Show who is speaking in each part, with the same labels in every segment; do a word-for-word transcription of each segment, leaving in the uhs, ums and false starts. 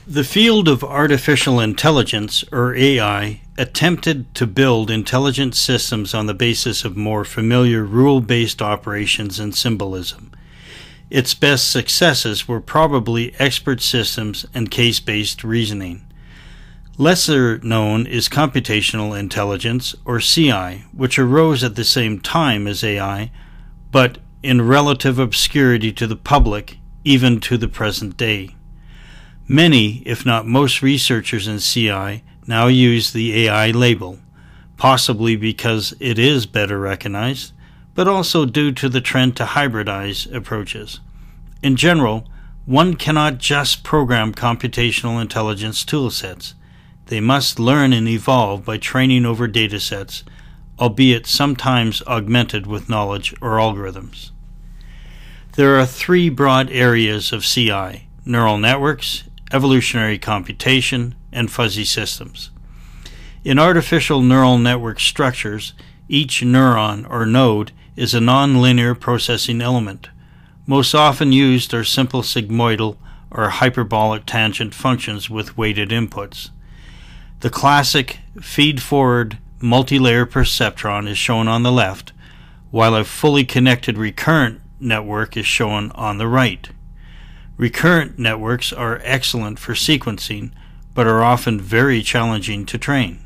Speaker 1: The field of artificial intelligence, or A I, attempted to build intelligent systems on the basis of more familiar rule-based operations and symbolism. Its best successes were probably expert systems and case-based reasoning. Lesser known is computational intelligence, or C I, which arose at the same time as A I, but in relative obscurity to the public, even to the present day. Many, if not most researchers in C I now use the A I label, possibly because it is better recognized, but also due to the trend to hybridize approaches. In general, one cannot just program computational intelligence toolsets. They must learn and evolve by training over datasets, albeit sometimes augmented with knowledge or algorithms. There are three broad areas of C I: neural networks, evolutionary computation, and fuzzy systems. In artificial neural network structures, each neuron or node is a nonlinear processing element. Most often used are simple sigmoidal or hyperbolic tangent functions with weighted inputs. The classic feed-forward multi-layer perceptron is shown on the left, while a fully connected recurrent network is shown on the right. Recurrent networks are excellent for sequencing, but are often very challenging to train.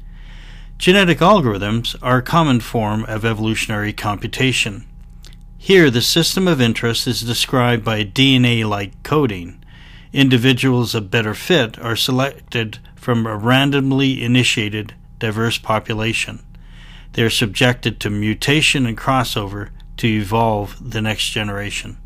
Speaker 1: Genetic algorithms are a common form of evolutionary computation. Here, the system of interest is described by D N A-like coding. Individuals of better fit are selected from a randomly initiated, diverse population. They are subjected to mutation and crossover to evolve the next generation.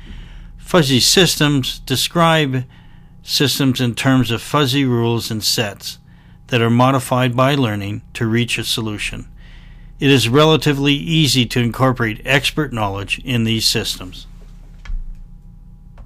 Speaker 1: Fuzzy systems describe systems in terms of fuzzy rules and sets that are modified by learning to reach a solution. It is relatively easy to incorporate expert knowledge in these systems.